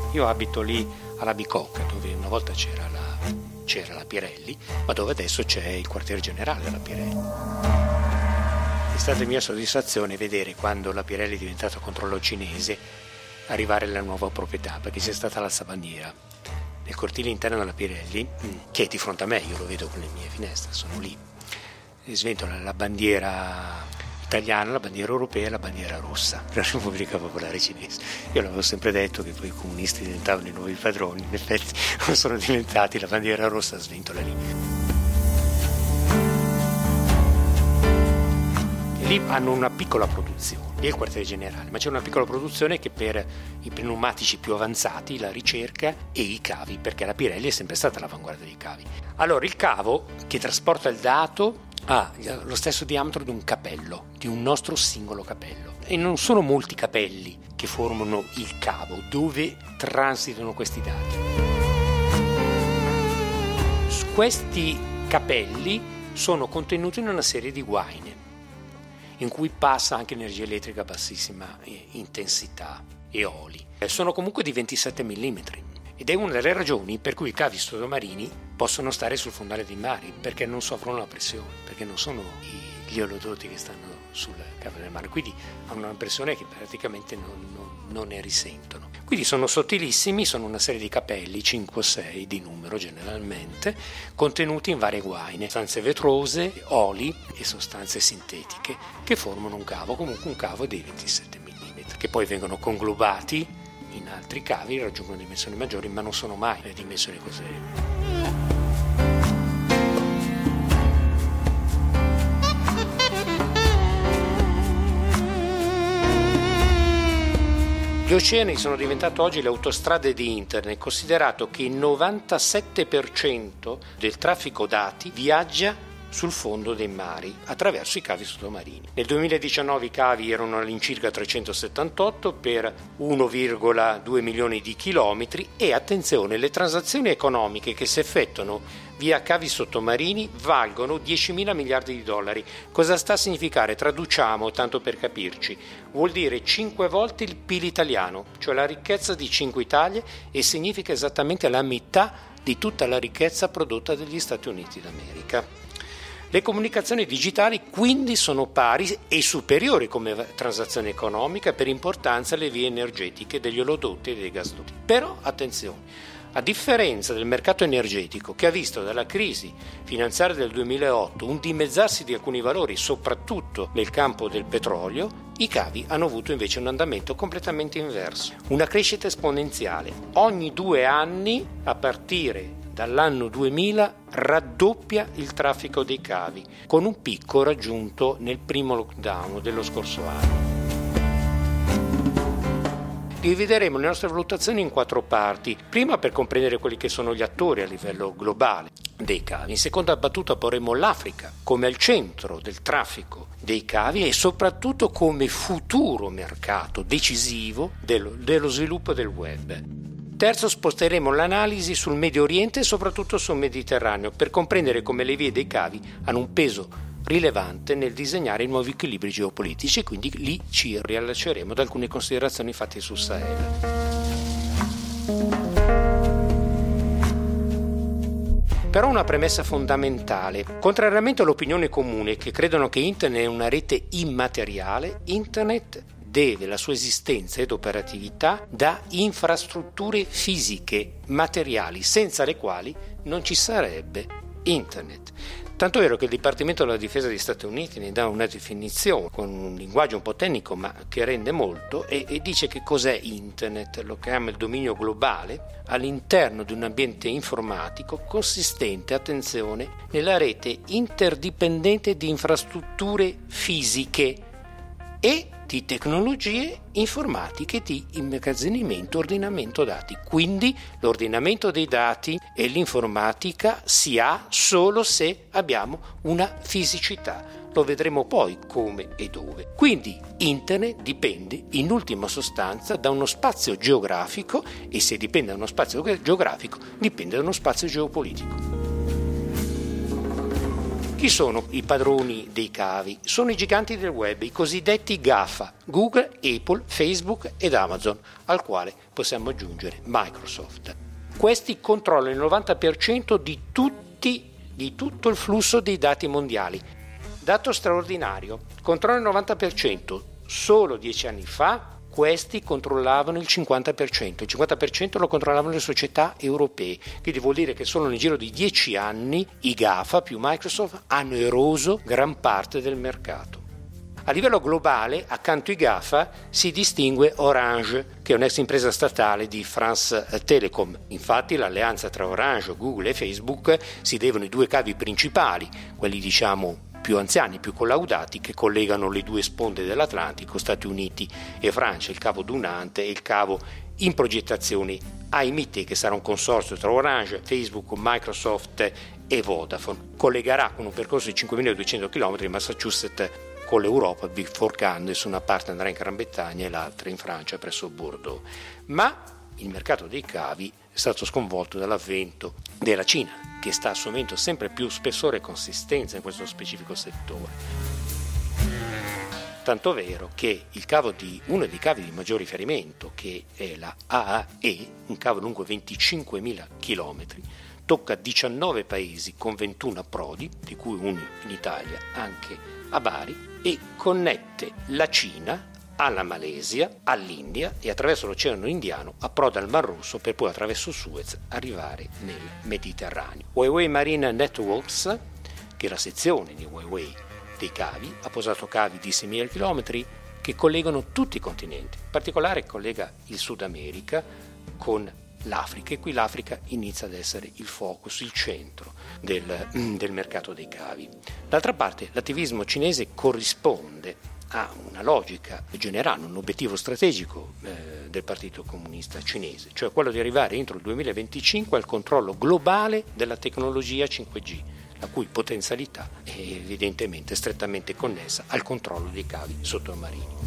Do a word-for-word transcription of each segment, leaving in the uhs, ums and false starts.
Io abito lì alla Bicocca, dove una volta c'era la, c'era la Pirelli, ma dove adesso c'è il quartier generale della Pirelli. È stata mia soddisfazione vedere, quando la Pirelli è diventata controllo cinese, arrivare la nuova proprietà, perché c'è stata l'alzabandiera nel cortile interno della Pirelli, che è di fronte a me, io lo vedo con le mie finestre, sono lì, e sventola la bandiera italiana, la bandiera europea e la bandiera rossa della Repubblica Popolare Cinese. Io l'avevo sempre detto che poi i comunisti diventavano i nuovi padroni, in effetti non sono diventati, la bandiera rossa sventola lì. E lì hanno una piccola produzione, lì è il quartiere generale, ma c'è una piccola produzione che per i pneumatici più avanzati, la ricerca e i cavi, perché la Pirelli è sempre stata all'avanguardia dei cavi. Allora il cavo che trasporta il dato ha lo stesso diametro di un capello, di un nostro singolo capello, e non sono molti capelli che formano il cavo dove transitano questi dati. Questi capelli sono contenuti in una serie di guaine in cui passa anche energia elettrica a bassissima intensità e oli. Sono comunque di ventisette millimetri. Ed è una delle ragioni per cui i cavi sottomarini possono stare sul fondale dei mari, perché non soffrono la pressione, perché non sono gli oleodotti che stanno sul cavo del mare, quindi hanno una pressione che praticamente non, non, non ne risentono. Quindi sono sottilissimi, sono una serie di capelli, cinque o sei di numero generalmente, contenuti in varie guaine, sostanze vetrose, oli e sostanze sintetiche che formano un cavo, comunque un cavo dei ventisette millimetri, che poi vengono conglobati in altri cavi, raggiungono dimensioni maggiori, ma non sono mai le dimensioni così. Gli oceani sono diventati oggi le autostrade di internet, considerato che il novantasette per cento del traffico dati viaggia sul fondo dei mari attraverso i cavi sottomarini. Nel duemiladiciannove i cavi erano all'incirca trecentosettantotto per uno virgola due milioni di chilometri e, attenzione, le transazioni economiche che si effettuano via cavi sottomarini valgono diecimila miliardi di dollari. Cosa sta a significare? Traduciamo, tanto per capirci. Vuol dire cinque volte il P I L italiano, cioè la ricchezza di cinque Italie, e significa esattamente la metà di tutta la ricchezza prodotta dagli Stati Uniti d'America. Le comunicazioni digitali quindi sono pari e superiori come transazione economica per importanza alle vie energetiche degli oleodotti e dei gasdotti. Però attenzione, a differenza del mercato energetico, che ha visto dalla crisi finanziaria del duemilaotto un dimezzarsi di alcuni valori, soprattutto nel campo del petrolio, i cavi hanno avuto invece un andamento completamente inverso, una crescita esponenziale. Ogni due anni, a partire dall'anno duemila, raddoppia il traffico dei cavi, con un picco raggiunto nel primo lockdown dello scorso anno. Divideremo le nostre valutazioni in quattro parti. Prima, per comprendere quelli che sono gli attori a livello globale dei cavi. In seconda battuta porremo l'Africa come al centro del traffico dei cavi e soprattutto come futuro mercato decisivo dello, dello sviluppo del web. Terzo, sposteremo l'analisi sul Medio Oriente e soprattutto sul Mediterraneo per comprendere come le vie dei cavi hanno un peso rilevante nel disegnare i nuovi equilibri geopolitici, e quindi lì ci riallacceremo ad alcune considerazioni fatte sul Sahel. Però una premessa fondamentale: contrariamente all'opinione comune che credono che Internet è una rete immateriale, Internet deve la sua esistenza ed operatività da infrastrutture fisiche, materiali, senza le quali non ci sarebbe Internet. Tanto è vero che il Dipartimento della Difesa degli Stati Uniti ne dà una definizione con un linguaggio un po' tecnico ma che rende molto, e, e dice che cos'è Internet. Lo chiama il dominio globale all'interno di un ambiente informatico consistente, attenzione, nella rete interdipendente di infrastrutture fisiche e di tecnologie informatiche di immagazzinamento e ordinamento dati. Quindi l'ordinamento dei dati e l'informatica si ha solo se abbiamo una fisicità. Lo vedremo poi come e dove. Quindi Internet dipende in ultima sostanza da uno spazio geografico, e se dipende da uno spazio geografico dipende da uno spazio geopolitico. Chi sono i padroni dei cavi? Sono i giganti del web, i cosiddetti GAFA, Google, Apple, Facebook ed Amazon, al quale possiamo aggiungere Microsoft. Questi controllano il novanta per cento di tutti, di tutto il flusso dei dati mondiali. Dato straordinario, controllano il novanta per cento. Solo dieci anni fa questi controllavano il cinquanta per cento, il cinquanta per cento lo controllavano le società europee, quindi vuol dire che solo nel giro di dieci anni i GAFA più Microsoft hanno eroso gran parte del mercato. A livello globale, accanto ai GAFA, si distingue Orange, che è un'ex impresa statale di France Telecom. Infatti l'alleanza tra Orange, Google e Facebook si devono ai due cavi principali, quelli diciamo più anziani, più collaudati, che collegano le due sponde dell'Atlantico, Stati Uniti e Francia, il cavo Dunant e il cavo in progettazione A M I T, che sarà un consorzio tra Orange, Facebook, Microsoft e Vodafone. Collegherà con un percorso di cinquemiladuecento chilometri il Massachusetts con l'Europa, biforcando, su una parte andrà in Gran Bretagna e l'altra in Francia presso Bordeaux. Ma il mercato dei cavi è stato sconvolto dall'avvento della Cina, che sta assumendo sempre più spessore e consistenza in questo specifico settore. Tanto vero che il cavo di uno dei cavi di maggior riferimento, che è la A A E, un cavo lungo venticinquemila chilometri, tocca diciannove paesi con ventuno approdi, di cui uno in Italia, anche a Bari, e connette la Cina alla Malesia, all'India e attraverso l'Oceano Indiano approda al Mar Rosso per poi attraverso Suez arrivare nel Mediterraneo. Huawei Marine Networks, che è la sezione di Huawei dei cavi, ha posato cavi di seimila chilometri che collegano tutti i continenti. In particolare collega il Sud America con l'Africa, e qui l'Africa inizia ad essere il focus, il centro del, del mercato dei cavi. D'altra parte l'attivismo cinese corrisponde ha una logica generale, un obiettivo strategico eh, del Partito Comunista Cinese, cioè quello di arrivare entro il duemilaventicinque al controllo globale della tecnologia cinque G, la cui potenzialità è evidentemente strettamente connessa al controllo dei cavi sottomarini.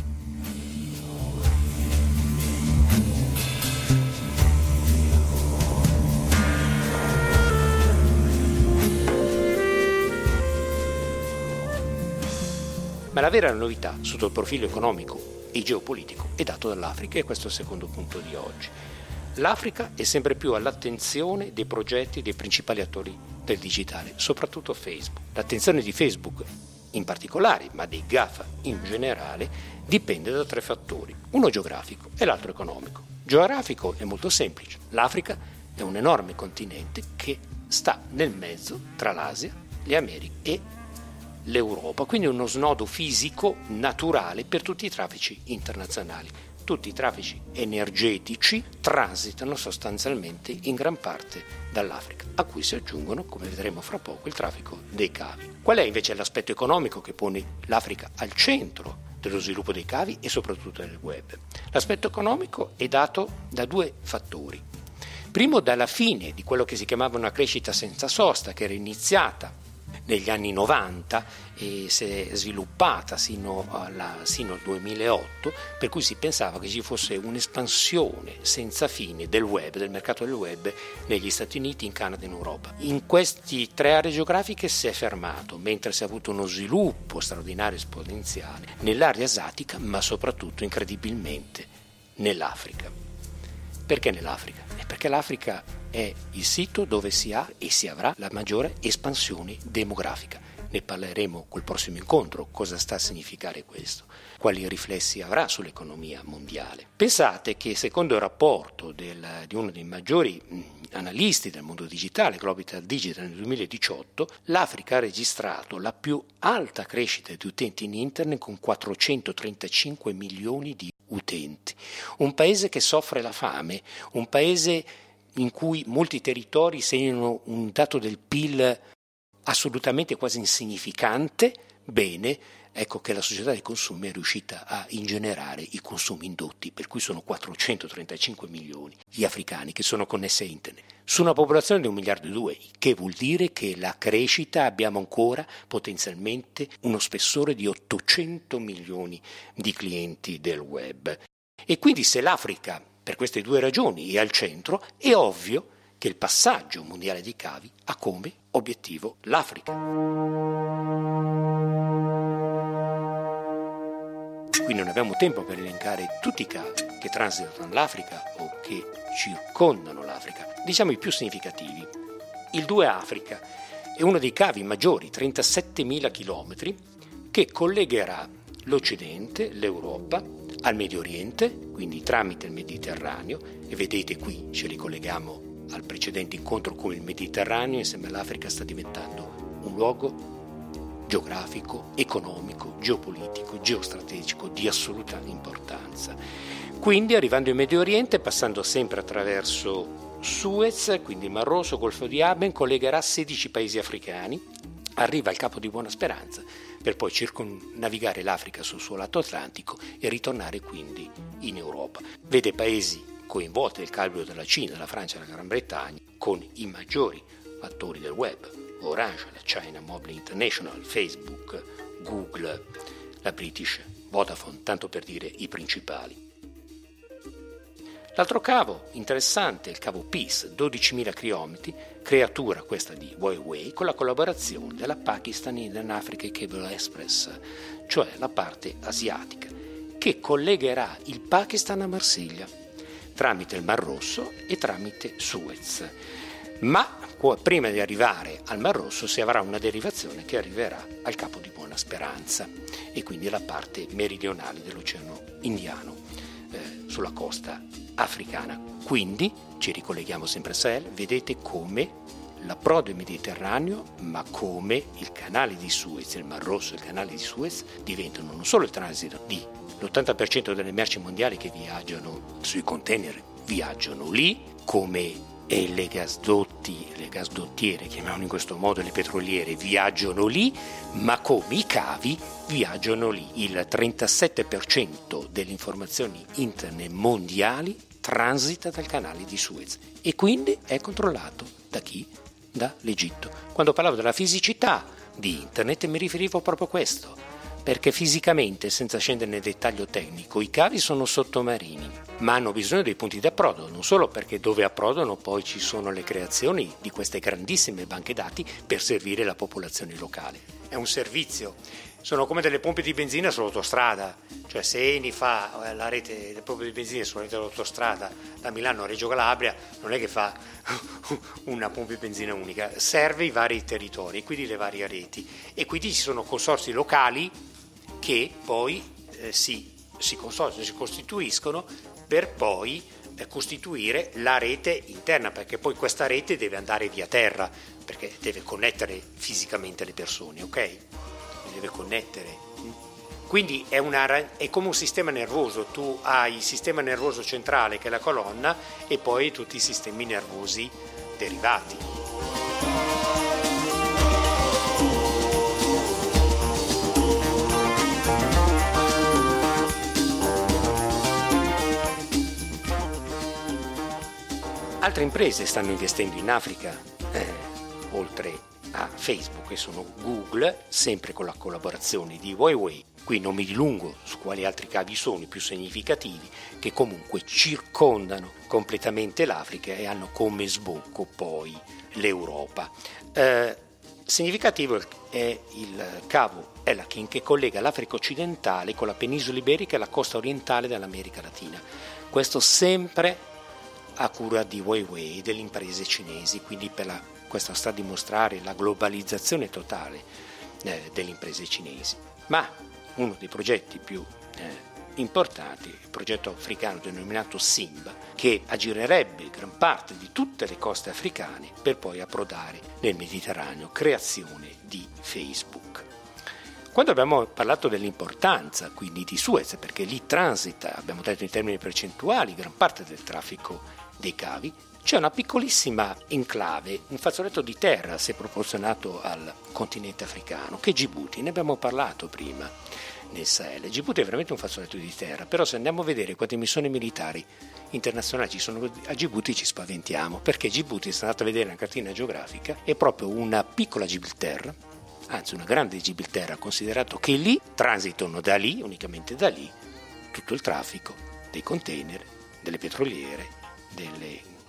Ma la vera novità sotto il profilo economico e geopolitico è dato dall'Africa, e questo è il secondo punto di oggi. L'Africa è sempre più all'attenzione dei progetti dei principali attori del digitale, soprattutto Facebook. L'attenzione di Facebook in particolare, ma dei GAFA in generale, dipende da tre fattori, uno geografico e l'altro economico. Geografico è molto semplice, l'Africa è un enorme continente che sta nel mezzo tra l'Asia, le Americhe e l'Europa, quindi uno snodo fisico naturale per tutti i traffici internazionali. Tutti i traffici energetici transitano sostanzialmente in gran parte dall'Africa, a cui si aggiungono, come vedremo fra poco, il traffico dei cavi. Qual è invece l'aspetto economico che pone l'Africa al centro dello sviluppo dei cavi e soprattutto del web? L'aspetto economico è dato da due fattori. Primo, dalla fine di quello che si chiamava una crescita senza sosta, che era iniziata negli anni novanta e si è sviluppata sino, alla, sino al duemilaotto, per cui si pensava che ci fosse un'espansione senza fine del web, del mercato del web negli Stati Uniti, in Canada e in Europa. In queste tre aree geografiche si è fermato, mentre si è avuto uno sviluppo straordinario esponenziale nell'area asiatica, ma soprattutto incredibilmente nell'Africa. Perché nell'Africa? È perché l'Africa è il sito dove si ha e si avrà la maggiore espansione demografica. Ne parleremo col prossimo incontro, cosa sta a significare questo, quali riflessi avrà sull'economia mondiale. Pensate che secondo il rapporto del, di uno dei maggiori mh, analisti del mondo digitale, Global Digital, nel duemiladiciotto, l'Africa ha registrato la più alta crescita di utenti in internet con quattrocentotrentacinque milioni di utenti. Un paese che soffre la fame, un paese in cui molti territori segnano un dato del P I L assolutamente quasi insignificante. Bene, ecco che la società dei consumi è riuscita a ingenerare i consumi indotti, per cui sono quattrocentotrentacinque milioni gli africani che sono connessi a internet, su una popolazione di un miliardo e due, che vuol dire che la crescita abbiamo ancora potenzialmente uno spessore di ottocento milioni di clienti del web. E quindi se l'Africa, per queste due ragioni, è al centro, è ovvio che il passaggio mondiale dei cavi ha come obiettivo l'Africa. Qui non abbiamo tempo per elencare tutti i cavi che transitano l'Africa o che circondano l'Africa. Diciamo i più significativi. Il due Africa è uno dei cavi maggiori, trentasettemila chilometri, che collegherà l'Occidente, l'Europa, al Medio Oriente, quindi tramite il Mediterraneo, e vedete qui ci ricolleghiamo al precedente incontro come il Mediterraneo insieme all'Africa sta diventando un luogo geografico, economico, geopolitico, geostrategico di assoluta importanza. Quindi arrivando in Medio Oriente, passando sempre attraverso Suez, quindi il Mar Rosso, Golfo di Aden, collegherà sedici paesi africani, arriva al Capo di Buona Speranza per poi circumnavigare l'Africa sul suo lato atlantico e ritornare quindi in Europa. Vede paesi coinvolti nel calibro della Cina, la Francia e la Gran Bretagna, con i maggiori attori del web, Orange, la China Mobile International, Facebook, Google, la British Vodafone, tanto per dire i principali. L'altro cavo interessante è il cavo Peace, dodicimila chilometri, creatura questa di Huawei, con la collaborazione della Pakistan Indian Africa Cable Express, cioè la parte asiatica, che collegherà il Pakistan a Marsiglia tramite il Mar Rosso e tramite Suez. Ma prima di arrivare al Mar Rosso si avrà una derivazione che arriverà al Capo di Buona Speranza e quindi alla parte meridionale dell'Oceano Indiano, eh, sulla costa africana. Quindi ci ricolleghiamo sempre a Sahel, vedete come l'approdo è Mediterraneo, ma come il canale di Suez, il Mar Rosso e il canale di Suez diventano non solo il transito di l'ottanta per cento delle merci mondiali che viaggiano sui container viaggiano lì, come e le gasdotti, le gasdottiere, chiamiamolo in questo modo, le petroliere viaggiano lì, ma come i cavi viaggiano lì. Il trentasette per cento delle informazioni internet mondiali transita dal canale di Suez e quindi è controllato da chi? Dall'Egitto. Quando parlavo della fisicità di internet mi riferivo proprio a questo, perché fisicamente, senza scendere nel dettaglio tecnico, i cavi sono sottomarini, ma hanno bisogno dei punti di approdo, non solo perché dove approdano poi ci sono le creazioni di queste grandissime banche dati per servire la popolazione locale. È un servizio, sono come delle pompe di benzina sull'autostrada, cioè se Eni fa la rete delle pompe di benzina sulla rete dell'autostrada da Milano a Reggio Calabria, non è che fa una pompa di benzina unica, serve i vari territori, quindi le varie reti, e quindi ci sono consorzi locali che poi eh, si, si, consorziano, si costituiscono per poi eh, costituire la rete interna, perché poi questa rete deve andare via terra, perché deve connettere fisicamente le persone, ok? Le deve connettere. Quindi è, una, è come un sistema nervoso, tu hai il sistema nervoso centrale che è la colonna e poi tutti i sistemi nervosi derivati. Altre imprese stanno investendo in Africa, eh, oltre a Facebook, che sono Google, sempre con la collaborazione di Huawei. Qui non mi dilungo su quali altri cavi sono i più significativi, che comunque circondano completamente l'Africa e hanno come sbocco poi l'Europa. Eh, significativo è il cavo Elakin, che collega l'Africa occidentale con la penisola iberica e la costa orientale dell'America Latina. Questo sempre a cura di Huawei e delle imprese cinesi, quindi per la, questo sta a dimostrare la globalizzazione totale eh, delle imprese cinesi. Ma uno dei progetti più eh, importanti è il progetto africano denominato Simba, che aggirerebbe gran parte di tutte le coste africane per poi approdare nel Mediterraneo, creazione di Facebook. Quando abbiamo parlato dell'importanza quindi di Suez, perché lì transita, abbiamo detto in termini percentuali, gran parte del traffico dei cavi, c'è una piccolissima enclave, un fazzoletto di terra se proporzionato al continente africano, che è Djibouti. Ne abbiamo parlato prima nel Sahel. Djibouti è veramente un fazzoletto di terra, però se andiamo a vedere quante missioni militari internazionali ci sono a Djibouti ci spaventiamo, perché Djibouti, se andate a vedere una cartina geografica, è proprio una piccola Gibilterra, anzi una grande Gibilterra, considerato che lì transitano da lì, unicamente da lì, tutto il traffico dei container, delle petroliere, delle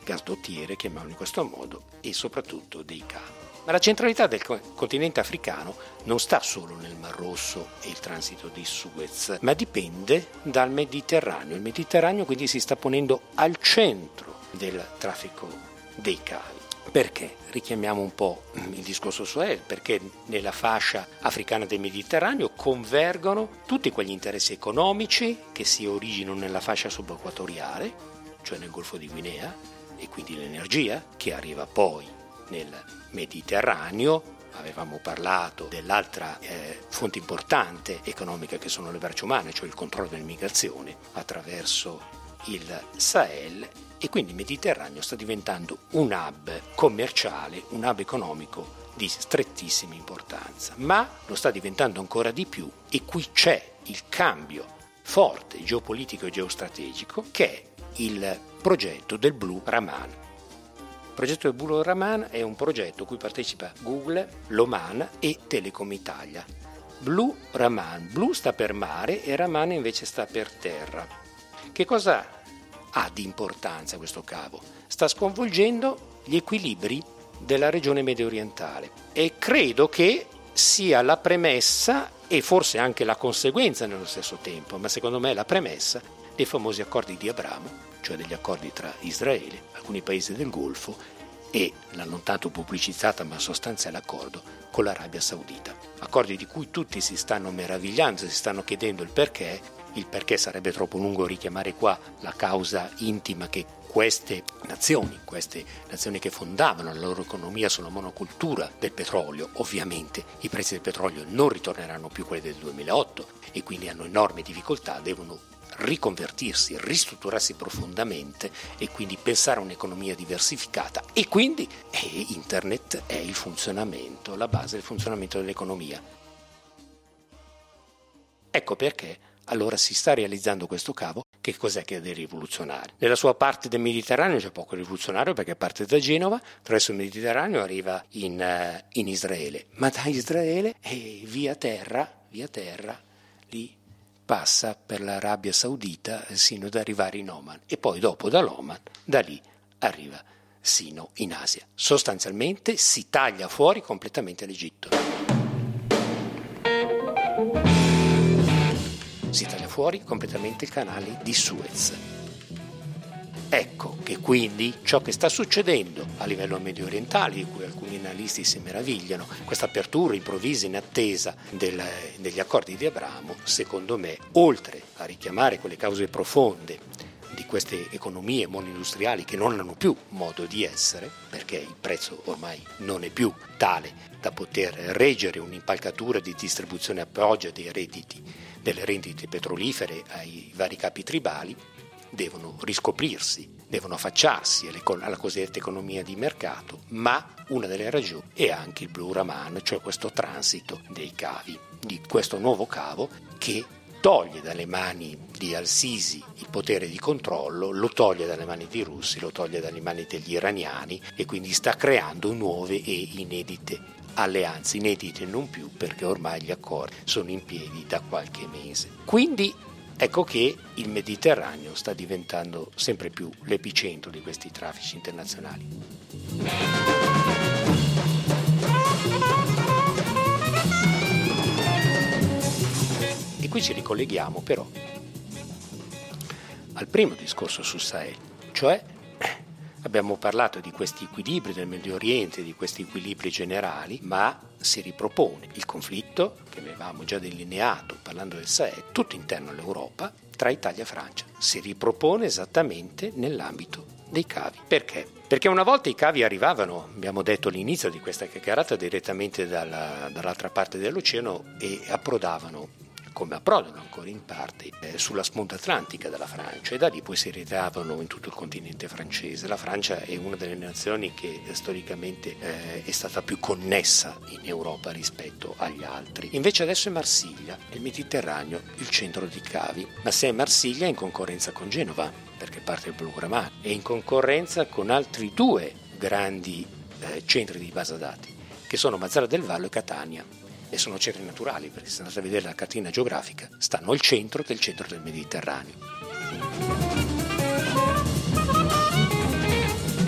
gasdottiere, chiamiamolo in questo modo, e soprattutto dei cavi. Ma la centralità del continente africano non sta solo nel Mar Rosso e il transito di Suez, ma dipende dal Mediterraneo. Il Mediterraneo quindi si sta ponendo al centro del traffico dei cavi. Perché? Richiamiamo un po' il discorso Suez, perché nella fascia africana del Mediterraneo convergono tutti quegli interessi economici che si originano nella fascia subequatoriale, cioè nel Golfo di Guinea, e quindi l'energia che arriva poi nel Mediterraneo. Avevamo parlato dell'altra eh, fonte importante economica che sono le braccia umane, cioè il controllo dell'immigrazione attraverso il Sahel, e quindi il Mediterraneo sta diventando un hub commerciale, un hub economico di strettissima importanza, ma lo sta diventando ancora di più, e qui c'è il cambio forte geopolitico e geostrategico che è il progetto del Blue Raman. Il progetto del Blue Raman è un progetto a cui partecipa Google, l'Oman e Telecom Italia. Blue Raman, Blue sta per mare e Raman invece sta per terra. Che cosa ha di importanza questo cavo? Sta sconvolgendo gli equilibri della regione medio orientale e credo che sia la premessa e forse anche la conseguenza nello stesso tempo, ma secondo me la premessa dei famosi accordi di Abramo, cioè degli accordi tra Israele, alcuni paesi del Golfo e la non tanto pubblicizzata ma sostanziale accordo con l'Arabia Saudita. Accordi di cui tutti si stanno meravigliando, si stanno chiedendo il perché. Il perché sarebbe troppo lungo richiamare qua la causa intima che queste nazioni, queste nazioni che fondavano la loro economia sulla monocultura del petrolio, ovviamente i prezzi del petrolio non ritorneranno più quelli del duemilaotto e quindi hanno enormi difficoltà, devono riconvertirsi, ristrutturarsi profondamente e quindi pensare a un'economia diversificata, e quindi eh, internet è il funzionamento, la base del funzionamento dell'economia. Ecco perché allora si sta realizzando questo cavo. Che cos'è che è del rivoluzionario? Nella sua parte del Mediterraneo c'è poco rivoluzionario perché parte da Genova, attraverso il Mediterraneo arriva in, uh, in Israele, ma da Israele e via terra, via terra, lì passa per l'Arabia Saudita sino ad arrivare in Oman e poi dopo dall'Oman, da lì arriva sino in Asia. Sostanzialmente si taglia fuori completamente l'Egitto. Si taglia fuori completamente il canale di Suez. Ecco che quindi ciò che sta succedendo a livello medio orientale, di cui alcuni analisti si meravigliano, questa apertura improvvisa in attesa del, degli accordi di Abramo, secondo me, oltre a richiamare quelle cause profonde di queste economie monoindustriali che non hanno più modo di essere, perché il prezzo ormai non è più tale da poter reggere un'impalcatura di distribuzione a pioggia dei redditi, delle rendite petrolifere ai vari capi tribali, devono riscoprirsi, devono affacciarsi alla cosiddetta economia di mercato, ma una delle ragioni è anche il Blue Raman, cioè questo transito dei cavi, di questo nuovo cavo che toglie dalle mani di Al-Sisi il potere di controllo, lo toglie dalle mani dei russi, lo toglie dalle mani degli iraniani e quindi sta creando nuove e inedite alleanze, inedite non più perché ormai gli accordi sono in piedi da qualche mese. Quindi ecco che il Mediterraneo sta diventando sempre più l'epicentro di questi traffici internazionali. E qui ci ricolleghiamo però al primo discorso sul Sahel, cioè abbiamo parlato di questi equilibri del Medio Oriente, di questi equilibri generali, ma si ripropone il conflitto che avevamo già delineato parlando del Sahel, tutto interno all'Europa, tra Italia e Francia. Si ripropone esattamente nell'ambito dei cavi. Perché? Perché una volta i cavi arrivavano, abbiamo detto all'inizio di questa chiacchierata, direttamente dalla, dall'altra parte dell'oceano e approdavano, come approdano ancora in parte, eh, sulla sponda atlantica della Francia, e da lì poi si ritrovano in tutto il continente francese. La Francia è una delle nazioni che eh, storicamente eh, è stata più connessa in Europa rispetto agli altri. Invece adesso è Marsiglia, il Mediterraneo, il centro di cavi, ma se è Marsiglia è in concorrenza con Genova, perché parte il Blue Raman, è in concorrenza con altri due grandi eh, centri di base dati, che sono Mazara del Vallo e Catania. E sono centri naturali, perché se andate a vedere la cartina geografica, stanno al centro del centro del Mediterraneo.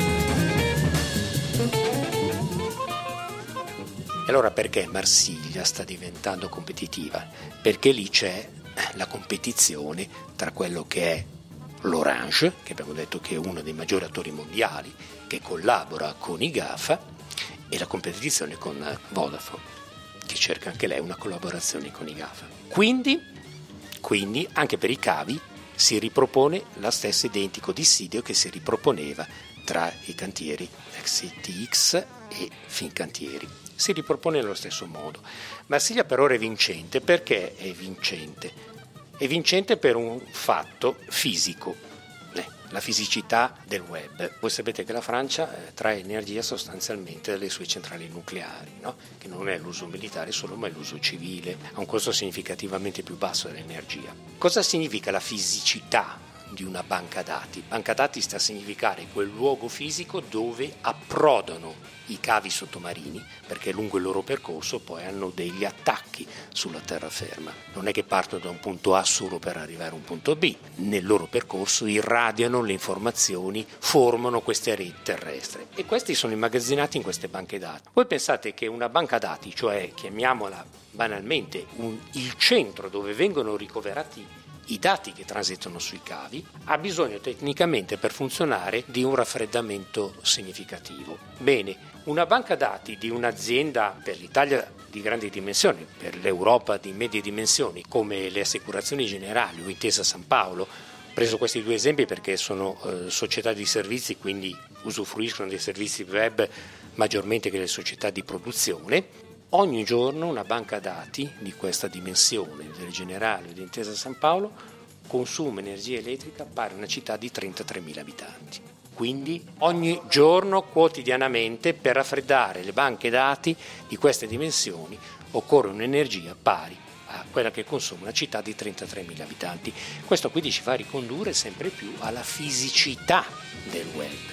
Allora perché Marsiglia sta diventando competitiva? Perché lì c'è la competizione tra quello che è l'Orange, che abbiamo detto che è uno dei maggiori attori mondiali, che collabora con i GAFA, e la competizione con Vodafone, che cerca anche lei una collaborazione con i GAFA. Quindi, quindi anche per i cavi si ripropone lo stesso identico dissidio che si riproponeva tra i cantieri ex I T X e Fincantieri. Si ripropone nello stesso modo. Marsiglia per ora è vincente. Perché è vincente? È vincente per un fatto fisico, eh, la fisicità del web. Voi sapete che la Francia eh, trae energia sostanzialmente dalle sue centrali nucleari, no? Che non è l'uso militare solo, ma è l'uso civile, ha un costo significativamente più basso dell'energia. Cosa significa la fisicità di una banca dati? Banca dati sta a significare quel luogo fisico dove approdano i cavi sottomarini, perché lungo il loro percorso poi hanno degli attacchi sulla terraferma. Non è che partono da un punto A solo per arrivare a un punto B, nel loro percorso irradiano le informazioni, formano queste reti terrestri e questi sono immagazzinati in queste banche dati. Voi pensate che una banca dati, cioè chiamiamola banalmente un, il centro dove vengono ricoverati i dati che transitano sui cavi, ha bisogno tecnicamente per funzionare di un raffreddamento significativo. Bene, una banca dati di un'azienda per l'Italia di grandi dimensioni, per l'Europa di medie dimensioni, come le Assicurazioni Generali o Intesa San Paolo, ho preso questi due esempi perché sono eh, società di servizi, quindi usufruiscono dei servizi web maggiormente che le società di produzione. Ogni giorno una banca dati di questa dimensione, del Generale o di Intesa San Paolo, consuma energia elettrica pari a una città di trentatremila abitanti. Quindi ogni giorno, quotidianamente, per raffreddare le banche dati di queste dimensioni occorre un'energia pari a quella che consuma una città di trentatremila abitanti. Questo quindi ci fa ricondurre sempre più alla fisicità del web.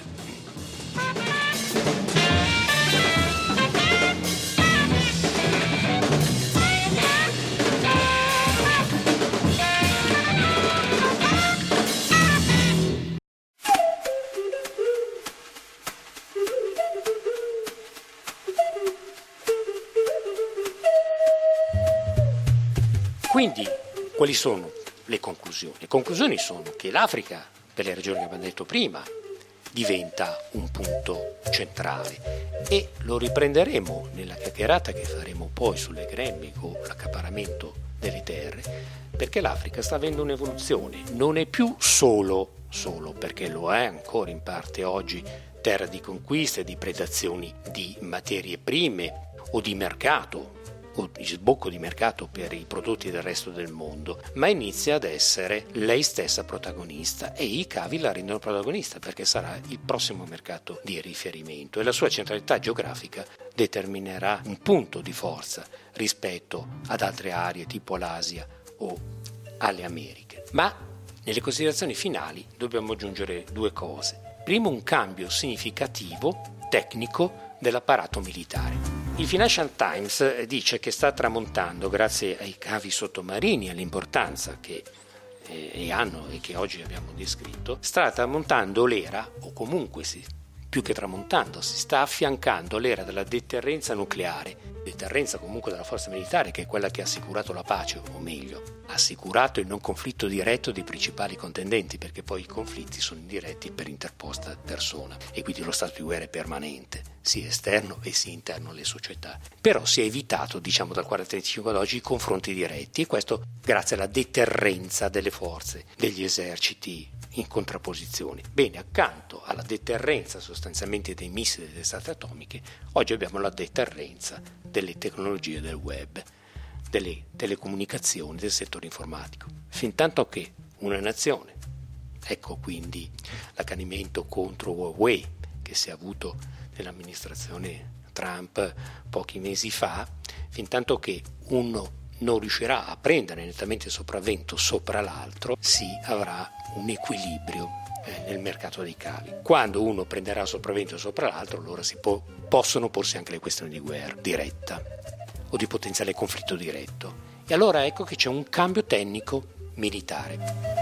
Quindi, quali sono le conclusioni? Le conclusioni sono che l'Africa, per le ragioni che abbiamo detto prima, diventa un punto centrale e lo riprenderemo nella chiacchierata che faremo poi sulle gremmi con l'accaparramento delle terre, perché l'Africa sta avendo un'evoluzione, non è più solo, solo perché lo è ancora in parte oggi, terra di conquiste, di predazioni di materie prime o di mercato, o di sbocco di mercato per i prodotti del resto del mondo, ma inizia ad essere lei stessa protagonista e i cavi la rendono protagonista perché sarà il prossimo mercato di riferimento e la sua centralità geografica determinerà un punto di forza rispetto ad altre aree tipo l'Asia o alle Americhe. Ma nelle considerazioni finali dobbiamo aggiungere due cose. Primo, un cambio significativo tecnico dell'apparato militare. Il Financial Times dice che sta tramontando, grazie ai cavi sottomarini, all'importanza che eh, hanno e che oggi abbiamo descritto, sta tramontando l'era, o comunque si, più che tramontando, si sta affiancando l'era della deterrenza nucleare, deterrenza comunque della forza militare che è quella che ha assicurato la pace, o meglio, ha assicurato il non conflitto diretto dei principali contendenti, perché poi i conflitti sono indiretti per interposta persona e quindi lo stato di guerra è permanente, sia esterno e sia interno alle società. Però si è evitato, diciamo dal quarantacinque ad oggi, i confronti diretti e questo grazie alla deterrenza delle forze, degli eserciti in contrapposizione. Bene, accanto alla deterrenza sostanzialmente dei missili e delle testate atomiche, oggi abbiamo la deterrenza delle tecnologie del web, delle telecomunicazioni, del settore informatico. Fintanto che una nazione, ecco quindi l'accanimento contro Huawei che si è avuto nell'amministrazione Trump pochi mesi fa, fintanto che uno non riuscirà a prendere nettamente sopravvento sopra l'altro, si avrà un equilibrio eh, nel mercato dei cavi. Quando uno prenderà sopravvento sopra l'altro, allora si può, possono porsi anche le questioni di guerra diretta o di potenziale conflitto diretto. E allora ecco che c'è un cambio tecnico militare.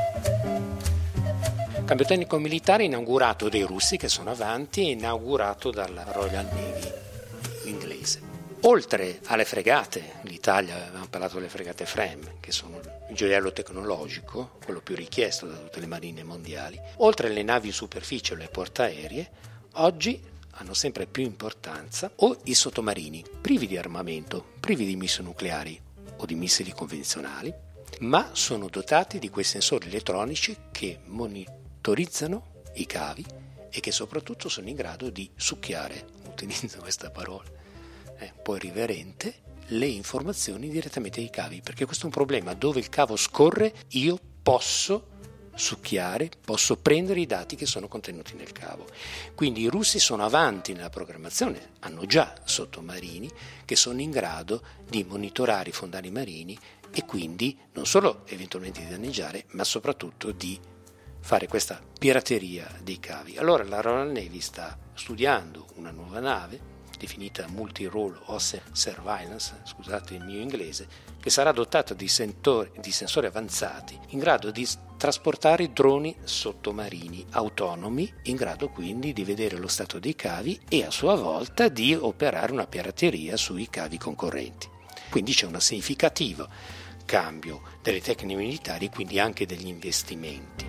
Cambio tecnico militare inaugurato dai russi che sono avanti e inaugurato dalla Royal Navy inglese. Oltre alle fregate, l'Italia, avevamo parlato delle fregate F R E M, che sono il gioiello tecnologico, quello più richiesto da tutte le marine mondiali, oltre alle navi in superficie o le portaeree, oggi hanno sempre più importanza o i sottomarini, privi di armamento, privi di missili nucleari o di missili convenzionali, ma sono dotati di quei sensori elettronici che monitorizzano i cavi e che soprattutto sono in grado di succhiare, utilizzo questa parola, è un po' irriverente, le informazioni direttamente dai cavi, perché questo è un problema: dove il cavo scorre io posso succhiare, posso prendere i dati che sono contenuti nel cavo. Quindi i russi sono avanti nella programmazione, hanno già sottomarini che sono in grado di monitorare i fondali marini e quindi non solo eventualmente di danneggiare, ma soprattutto di fare questa pirateria dei cavi. Allora la Royal Navy sta studiando una nuova nave definita Multi-Role Ocean Surveillance, scusate il mio inglese, che sarà dotata di, sentori, di sensori avanzati in grado di trasportare droni sottomarini autonomi, in grado quindi di vedere lo stato dei cavi e a sua volta di operare una pirateria sui cavi concorrenti. Quindi c'è un significativo cambio delle tecniche militari e quindi anche degli investimenti.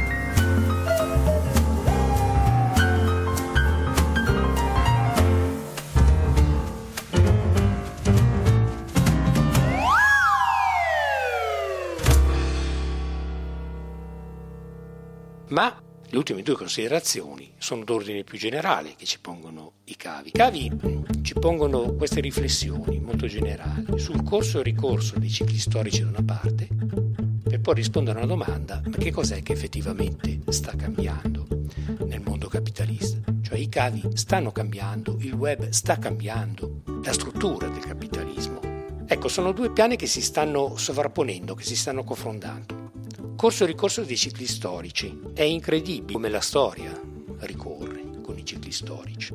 Ma le ultime due considerazioni sono d'ordine più generale che ci pongono i cavi. I cavi ci pongono queste riflessioni molto generali sul corso e ricorso dei cicli storici da una parte, per poi rispondere a una domanda: ma che cos'è che effettivamente sta cambiando nel mondo capitalista? Cioè i cavi stanno cambiando, il web sta cambiando, la struttura del capitalismo. Ecco, sono due piani che si stanno sovrapponendo, che si stanno confrontando. Corso e ricorso dei cicli storici. È incredibile come la storia ricorre con i cicli storici.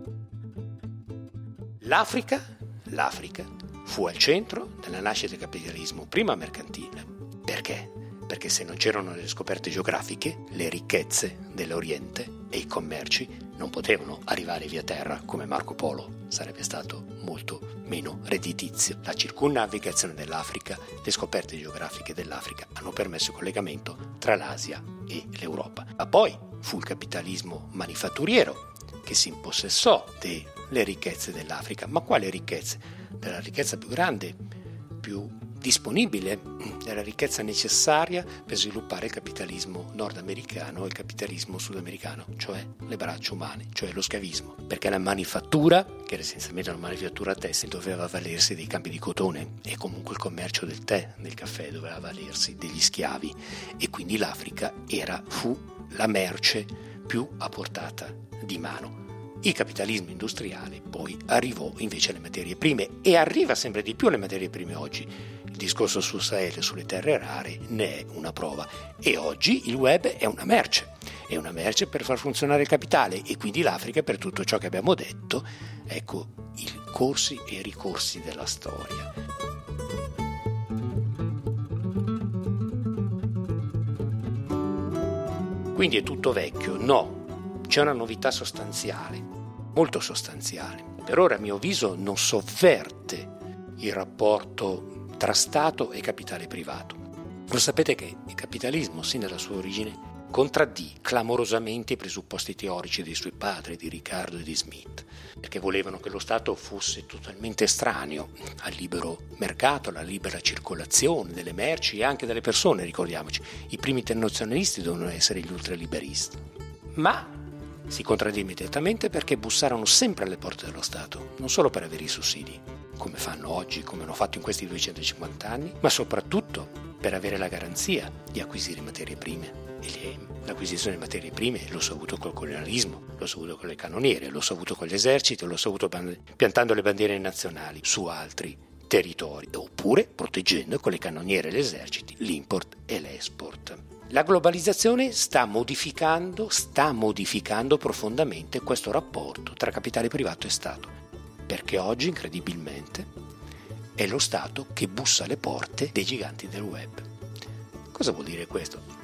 L'Africa, l'Africa fu al centro della nascita del capitalismo, prima mercantile. Perché? Perché se non c'erano le scoperte geografiche, le ricchezze dell'Oriente e i commerci non potevano arrivare via terra come Marco Polo, sarebbe stato molto meno redditizio. La circumnavigazione dell'Africa, le scoperte geografiche dell'Africa hanno permesso il collegamento tra l'Asia e l'Europa. Ma poi fu il capitalismo manifatturiero che si impossessò delle ricchezze dell'Africa. Ma quale ricchezze? Della ricchezza più grande, più disponibile, della ricchezza necessaria per sviluppare il capitalismo nordamericano e il capitalismo sudamericano, cioè le braccia umane, cioè lo schiavismo. Perché la manifattura, che era essenzialmente una manifattura tessile, doveva avvalersi dei campi di cotone, e comunque il commercio del tè, del caffè, doveva avvalersi degli schiavi, e quindi l'Africa era, fu la merce più a portata di mano. Il capitalismo industriale poi arrivò invece alle materie prime e arriva sempre di più alle materie prime oggi. Il discorso sul Sahel e sulle terre rare ne è una prova, e oggi il web è una merce, è una merce per far funzionare il capitale, e quindi l'Africa, per tutto ciò che abbiamo detto, ecco i corsi e i ricorsi della storia. Quindi è tutto vecchio? No, c'è una novità sostanziale, molto sostanziale. Per ora, a mio avviso, non sovverte il rapporto tra Stato e capitale privato. Lo sapete che il capitalismo, sin dalla sua origine, contraddì clamorosamente i presupposti teorici dei suoi padri, di Riccardo e di Smith, perché volevano che lo Stato fosse totalmente estraneo al libero mercato, alla libera circolazione delle merci e anche delle persone, ricordiamoci. I primi internazionalisti dovevano essere gli ultraliberisti. Ma si contraddì immediatamente perché bussarono sempre alle porte dello Stato, non solo per avere i sussidi, come fanno oggi, come hanno fatto in questi duecentocinquanta anni, ma soprattutto per avere la garanzia di acquisire materie prime. E l'acquisizione di materie prime l'ho saputo col colonialismo, l'ho saputo con le cannoniere, l'ho saputo con gli eserciti, l'ho saputo piantando le bandiere nazionali su altri territori, oppure proteggendo con le cannoniere e gli eserciti l'import e l'export. La globalizzazione sta modificando, sta modificando profondamente questo rapporto tra capitale privato e Stato, perché oggi, incredibilmente, è lo Stato che bussa alle porte dei giganti del web. Cosa vuol dire questo?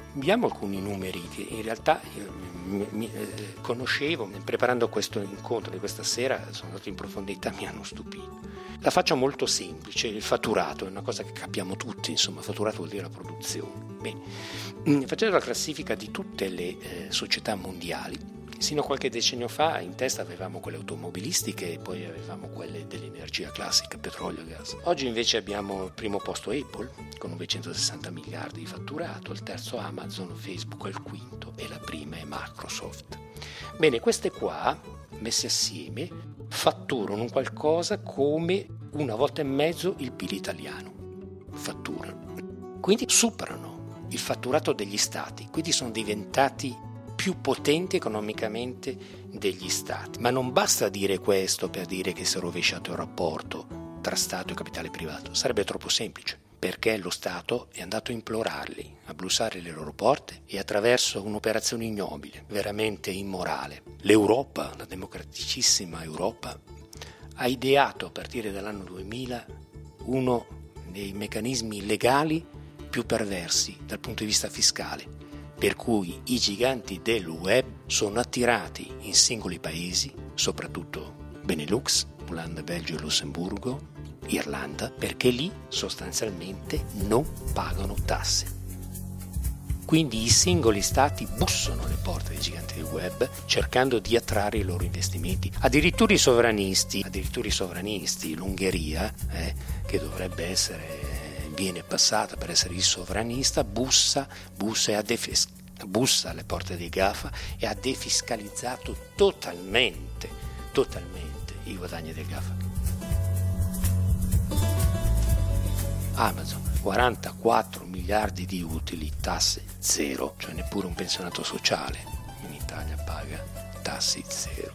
Abbiamo alcuni numeri che in realtà io mi, mi, eh, conoscevo, preparando questo incontro di questa sera sono andato in profondità, mi hanno stupito. La faccio molto semplice, il fatturato è una cosa che capiamo tutti, insomma, fatturato vuol dire la produzione. Bene, facendo la classifica di tutte le eh, società mondiali, sino a qualche decennio fa in testa avevamo quelle automobilistiche e poi avevamo quelle dell'energia classica, petrolio e gas. Oggi invece abbiamo al primo posto Apple con novecentosessanta miliardi di fatturato, al terzo Amazon, Facebook al quinto e la prima è Microsoft. Bene, queste qua messe assieme fatturano un qualcosa come una volta e mezzo il P I L italiano. Fatturano. Quindi superano il fatturato degli stati, quindi sono diventati più potenti economicamente degli stati. Ma non basta dire questo per dire che si è rovesciato il rapporto tra Stato e capitale privato, sarebbe troppo semplice, perché lo Stato è andato a implorarli, a bussare le loro porte e attraverso un'operazione ignobile, veramente immorale. L'Europa, la democraticissima Europa, ha ideato a partire dall'anno duemila uno dei meccanismi legali più perversi dal punto di vista fiscale, per cui i giganti del web sono attirati in singoli paesi, soprattutto Benelux, Olanda, Belgio e Lussemburgo, Irlanda, perché lì sostanzialmente non pagano tasse. Quindi i singoli stati bussano alle porte dei giganti del web cercando di attrarre i loro investimenti. Addirittura i sovranisti, addirittura i sovranisti, l'Ungheria, eh, che dovrebbe essere viene passata per essere il sovranista, bussa, bussa, e ha defis- bussa alle porte dei GAFA e ha defiscalizzato totalmente, totalmente i guadagni del GAFA. Amazon, quarantaquattro miliardi di utili, tasse zero, cioè neppure un pensionato sociale in Italia paga tassi zero.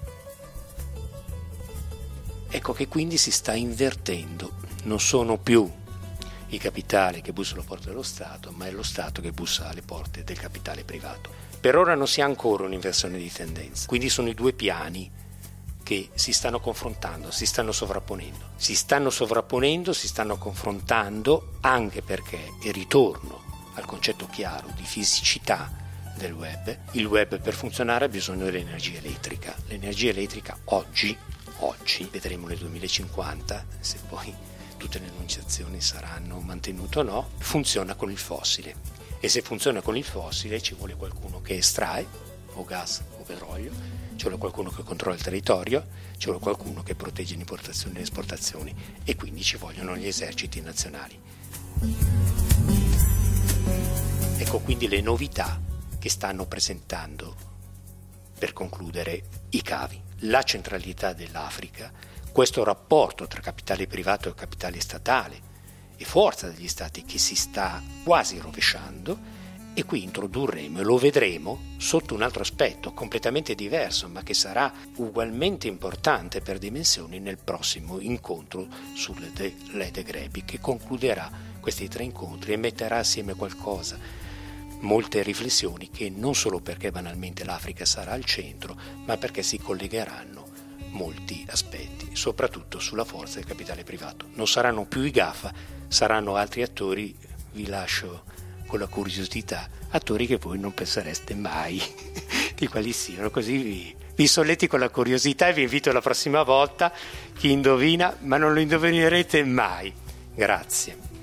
Ecco che quindi si sta invertendo, non sono più i capitali che bussano alle porte dello Stato, ma è lo Stato che bussa alle porte del capitale privato. Per ora non si ha ancora un'inversione di tendenza, quindi sono i due piani che si stanno confrontando, si stanno sovrapponendo. Si stanno sovrapponendo, si stanno confrontando anche perché il ritorno al concetto chiaro di fisicità del web. Il web per funzionare ha bisogno dell'energia elettrica. L'energia elettrica oggi, oggi, vedremo nel duemilacinquanta, se poi tutte le enunciazioni saranno mantenute o no, funziona con il fossile. E se funziona con il fossile ci vuole qualcuno che estrae, o gas o petrolio, ci vuole qualcuno che controlla il territorio, ci vuole qualcuno che protegge le importazioni e le esportazioni e quindi ci vogliono gli eserciti nazionali. Ecco quindi le novità che stanno presentando, per concludere, i cavi, la centralità dell'Africa, questo rapporto tra capitale privato e capitale statale e forza degli stati che si sta quasi rovesciando, e qui introdurremo e lo vedremo sotto un altro aspetto completamente diverso, ma che sarà ugualmente importante per dimensioni nel prossimo incontro sulle Lede Grebi, che concluderà questi tre incontri e metterà assieme qualcosa, molte riflessioni che non solo perché banalmente l'Africa sarà al centro, ma perché si collegheranno molti aspetti, soprattutto sulla forza del capitale privato. Non saranno più i GAFA, saranno altri attori, vi lascio con la curiosità, attori che voi non pensereste mai di quali siano, così vi, vi solletico la curiosità e vi invito la prossima volta, chi indovina, ma non lo indovinerete mai. Grazie.